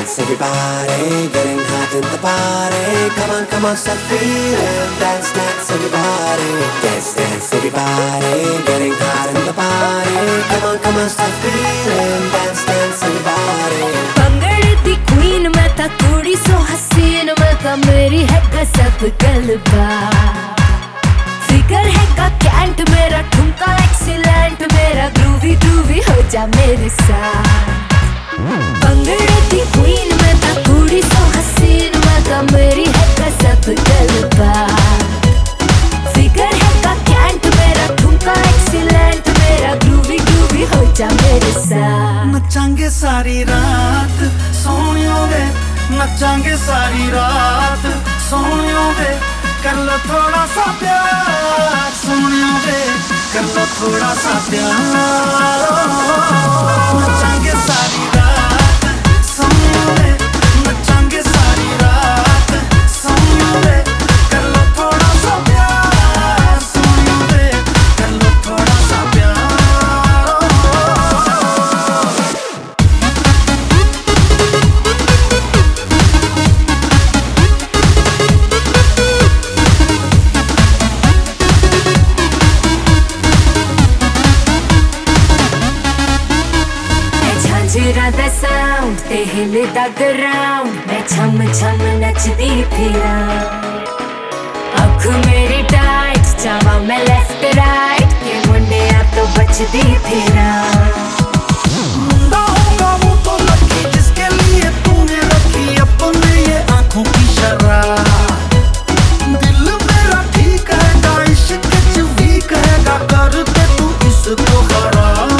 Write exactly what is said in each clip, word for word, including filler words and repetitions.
dance, everybody, getting hot in the party. Come on, come on, start feeling. Dance, dance, everybody, dance, dance, everybody, getting hot in the party. Come on, come on, start feeling. Dance, dance, everybody. भंगड़े the queen मैं था कुड़ी सो हसीन मैं था मेरी है गजब गलबा फिगर है का कैंट मेरा ठुमका एक्सीलेंट मेरा ग्रूवी ग्रूवी हो जा मेरे साथ भंगड़े दी queen मैं था कुड़ी सो हसीन मैं था मेरी है गजब गलबा फिगर है का कैंट मेरा ठुमका एक्सीलेंट मेरा ग्रूवी ग्रूवी हो जा मेरे साथ नचांगे सारी रात सोनियो वे नचांगे सारी रात सोनियो वे कर लो थोड़ा सा प्यार सोनियो वे कर लो थोड़ा सा प्यार नचांगे सारी रात सोनियो वे नचांगे सारी रात सोनियो वे कर लो थोड़ा सा प्यार सोनियो वे कर लो थोड़ा सा प्यार झंझरा दा साउंड ते हिलदा ग्राउंड मैं छम छम नचदी फिरा अख मेरी टाइट जावा मैं लेफ्ट राइट के मुंडे आ तो बचदी फिरा मुंडा होगा वो तो लकी जिसके लिए तूने रखी अपने ये आंखों की शराब दिल मेरा ठीक है इश्क च वीक है कर दे तू इसको खराब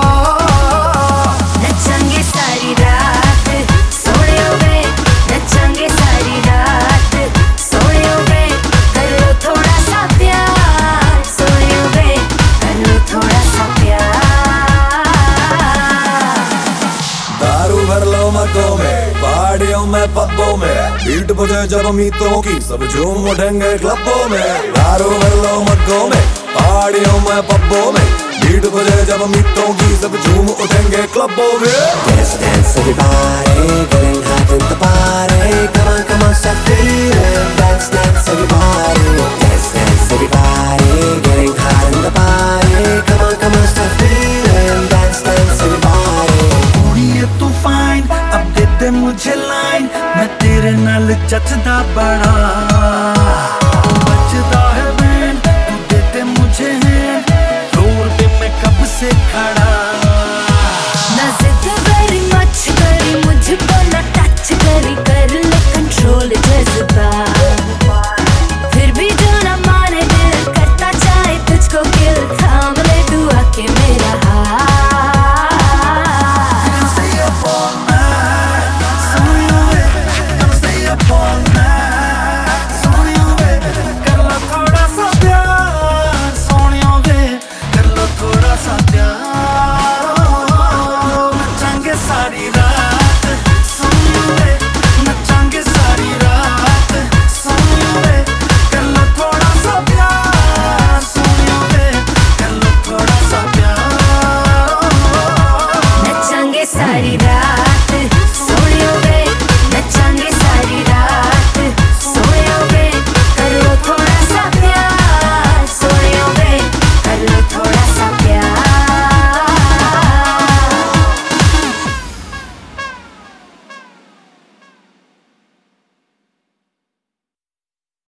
नचंगे सारी रात सोने वे नचंगे सारी रात सोने वे कर लो थोड़ा सा प्यार सोने वे कर लो थोड़ा सा प्यार दारू भर लो मर्दों में पहाड़ियों में पब्बों में बीट बजे जब मीतों की सब झूम उठेंगे क्लबों में दारू भर लो मर्दों में पहाड़ियों में पब्बों में बीट बजे जब मीतों की सब झूम उठेंगे क्लबों में Dance, dance, everybody, getting hot in the party. Come on, come on, start feeling. Dance, dance, everybody, dance, dance, everybody, getting hot in the party. Come on, come on, start feeling. Dance, dance, everybody. कुड़िए तू fine अब दे दे मुझे line मैं तेरे नाल जचदा बड़ा